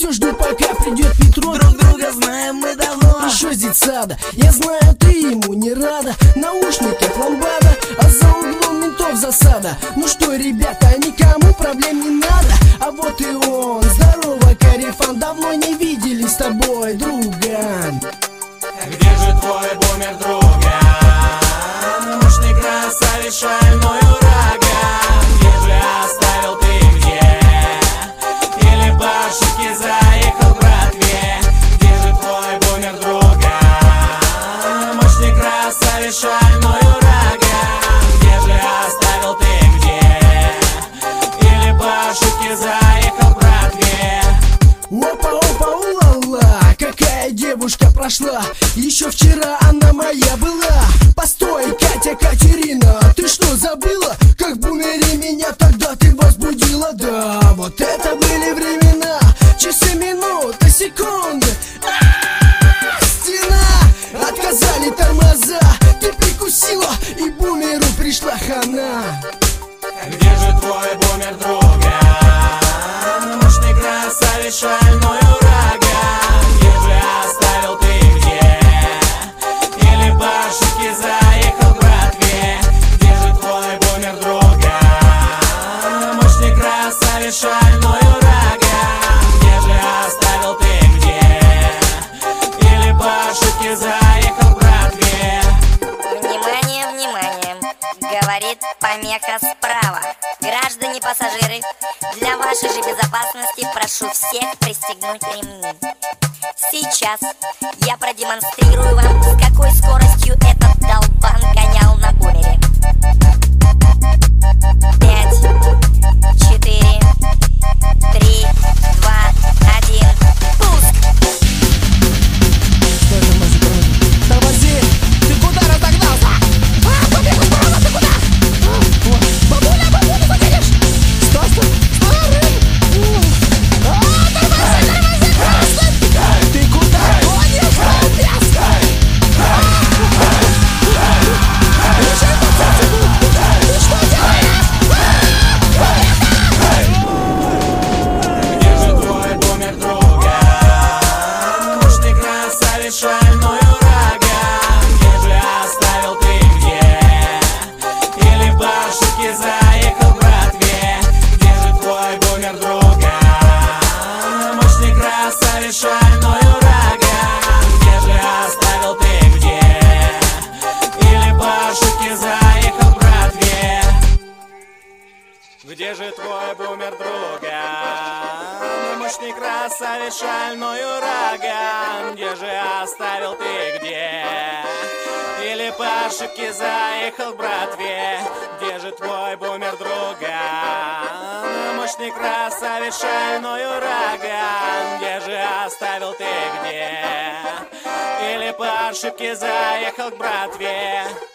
все жду, пока придет Петров. Друг друга знаем мы давно. Еще здесь сада, я знаю, ты ему не рада. Наушниках ламбада, а за углом ментов засада. Ну что, ребята, никому проблем не надо. А вот и он, здорово, Карифан. Давно не виделись с тобой, друган. Где же твой бумер, друган? Мощный красавец, шальной ураган. Где же оставил ты, где? Или по ошибке заехал к братве? Где же твой бумер, друган? Мощный красавец, шальной ураган. Где же оставил ты, где? Или по ошибке заехал к братве? Опа-опа, ула-ла, какая девушка прошла. Еще вчера она моя была. Постой, Катя, Катерина, ты что, забыла? Как в бумере меня тогда ты возбудила. Да, вот это были времена. Часы, минуты, секунды. Стена, отказали тормоза. Ты прикусила, и бумеру пришла хана. Где же твой бумер, друган? Мощный красавец, шальной ураган. Где же оставил ты, где? Или по ошибке заехал к братве? Где же твой бумер, друган? Мощный красавец, шальной ураган. Где же оставил ты, где? Или по ошибке заехал к братве? Внимание, внимание, говорит помеха справа. Граждане пассажиры, для вашей же безопасности прошу всех пристегнуть ремни. Сейчас я продемонстрирую вам, с какой скоростью этот долбан гонял на бумере. 5, 4, 3, 2, 1, пуск! Тормози! Ты куда разогнался? Побегу справа, ты куда? Бабуля, бабуля, заходишь! Стой, стой! Тормози, красный! Ты куда гонишь, балбес? Еще 20 секунд! Ты что делаешь? Где же твой бумер, друган? Мощный красавец, шальной ураган. Где же оставил ты, где? Или по ошибке заехал к братве? Где же твой бумер, друган? Мощный красавец, шальной ураган. Где же оставил ты, где? Или по ошибке заехал к братве? Где же твой бумер, друган? Мощный красавец, шальной ураган. Где же оставил ты, где? Или по ошибке заехал к братве? Где же твой бумер, друган? Мощный красавец, шальной ураган. Где же оставил ты, где? Или по ошибке заехал к братве?